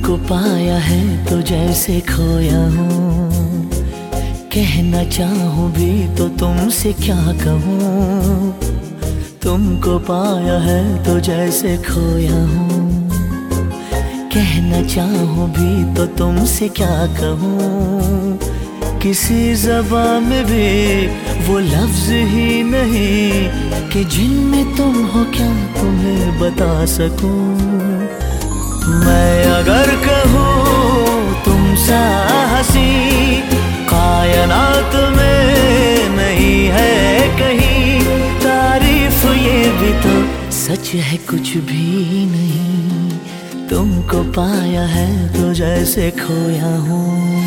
तुमको पाया है तो जैसे खोया हूँ, कहना चाहूँ भी तो तुमसे क्या कहूँ। तुमको पाया है तो जैसे खोया हूँ, कहना चाहूँ भी तो तुमसे क्या कहूँ। किसी ज़बान में भी वो लफ्ज़ ही नहीं कि जिनमें तुम हो क्या तुम्हें बता सकूं। मैं अगर कहूँ तुम सा हंसी कायनात में नहीं है कहीं, तारीफ ये भी तो सच है कुछ भी नहीं। तुमको पाया है तो जैसे खोया हूँ।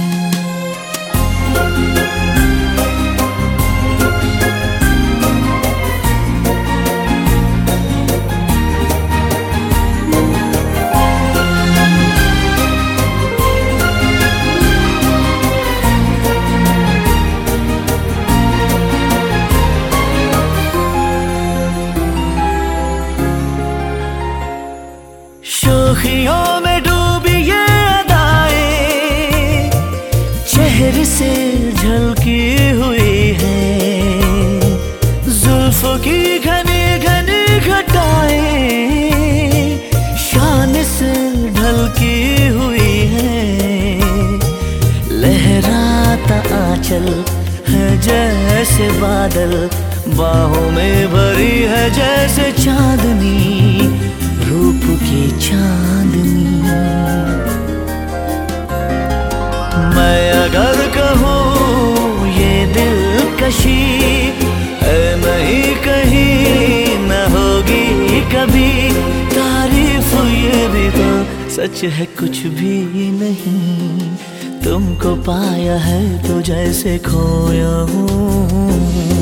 शोखियों में डूबी ये अदाएं चेहरे से झलकी हुई है, जुल्फों की घनी घनी घटाएं शान से ढलकी हुई है। लहराता आंचल है जैसे बादल, बाहों में भरी है जैसे चांदनी, रूप की चांदनी। मैं अगर कहूँ ये दिलकशी है नहीं कहीं न होगी कभी, तारीफ ये भी तो सच है कुछ भी नहीं। तुमको पाया है तो जैसे खोया हूँ।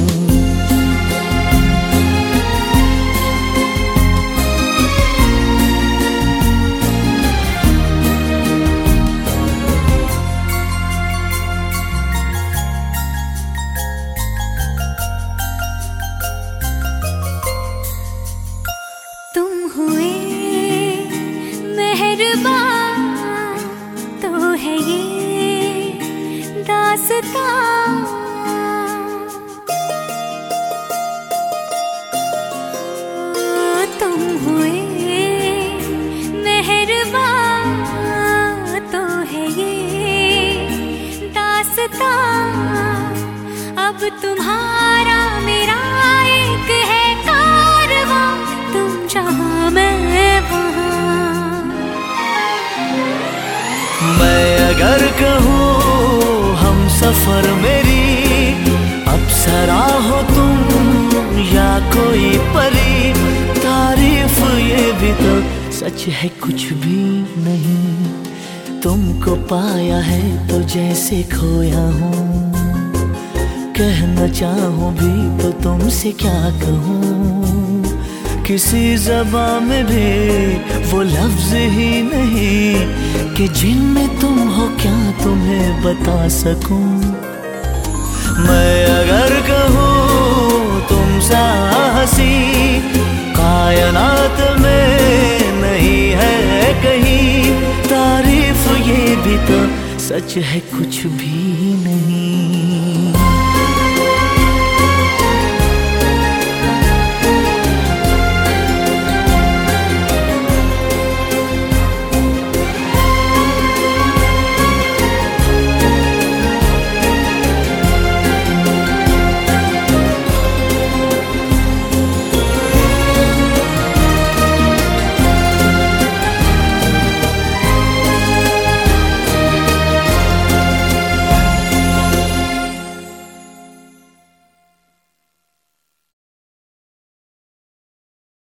हुए मेहरबान तो है ये दास्तां, तुम हुए मेहरबान तो है ये दास्तां। अब तुम्हारा मेरा एक है कारवां, तुम जहाँ मैं वहाँ। मैं अगर कहूँ हम सफर मेरी अप्सरा हो तुम या कोई परी, तारीफ ये भी तो सच है कुछ भी नहीं। तुमको पाया है तो जैसे खोया हूँ, कहना चाहूँ भी तो तुमसे क्या कहूँ। किसी ज़बान में भी वो लफ्ज़ ही नहीं कि जिनमें तुम हो क्या तुम्हें बता सकूं। मैं अगर कहूँ तुम सा हंसी कायनात में नहीं है कहीं, तारीफ ये भी तो सच है कुछ भी नहीं।